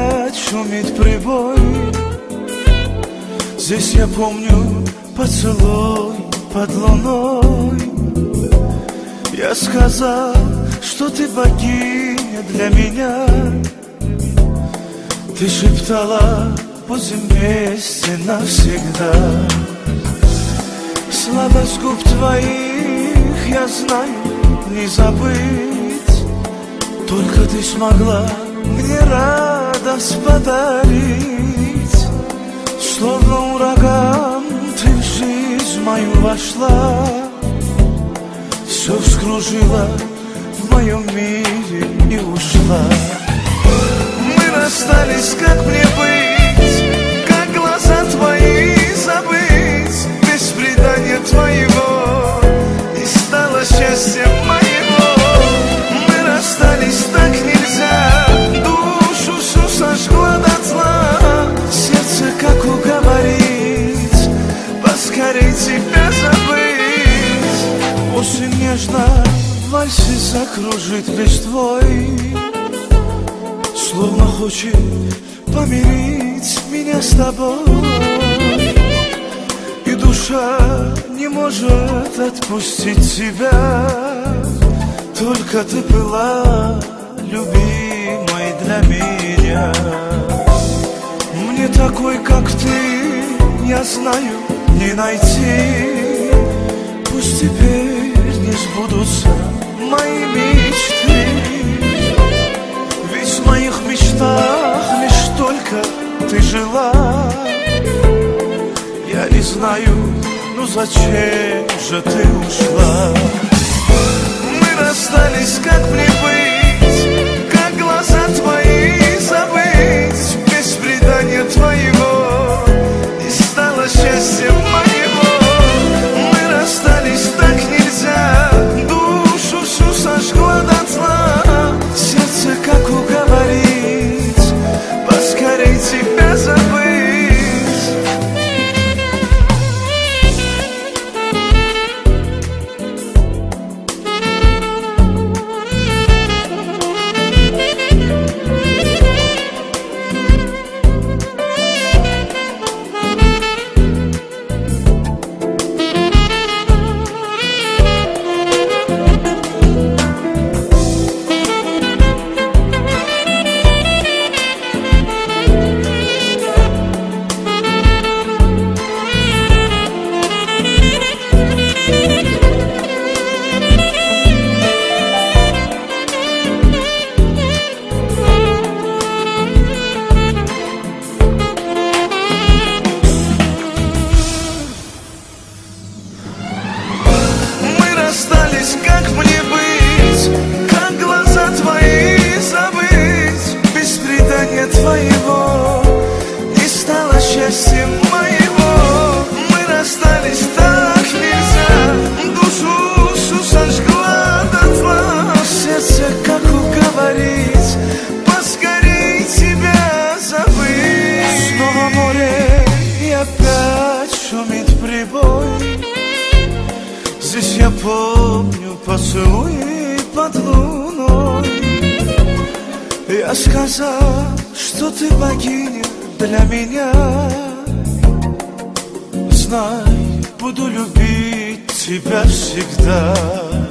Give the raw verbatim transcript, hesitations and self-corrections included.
опять шумит прибой. Здесь я помню поцелуй под луной. Я сказал, что ты богиня для меня. Ты шептала, будем вместе навсегда. Слабость губ твоих, я знаю, не забыть. Только ты смогла мне радость подарить. Словно ураган ты в жизнь мою вошла. Все вскружила в моем мире и ушла. Мы расстались, как мне быть? Как глаза твои забыть? Без предания твоего не стало счастья моего. Мы расстались, так нельзя. Душу всю сожгла дотла. Сердце как уговорить поскорей тебя забыть. Осень нежно в вальсе закружит листвой, словно хочет помирить меня с тобой. И душа не может отпустить тебя. Только ты была любимой для меня. Мне такой, как ты, я знаю, не найти. Пусть теперь не сбудутся мои мечты. Ведь в моих мечтах лишь только ты жила. Я не знаю, ну зачем же ты ушла? Мы расстались, как мне быть? Как глаза твои забыть? Без предания твоего не стало счастья моего. Мы расстались, так нельзя. Душу всю сожгла дотла. Сердце как уговорить поскорей тебя забыть. Как мне быть? Как глаза твои забыть? Без предания твоего не стало счастья моего. Мы расстались, так нельзя. Душу всю сожгла дотла. Сердце как уговорить поскорей тебя забыть. Снова море и опять шумит прибой. Здесь я помню поцелуи под луной. Я сказал, что ты богиня для меня. Знай, буду любить тебя всегда.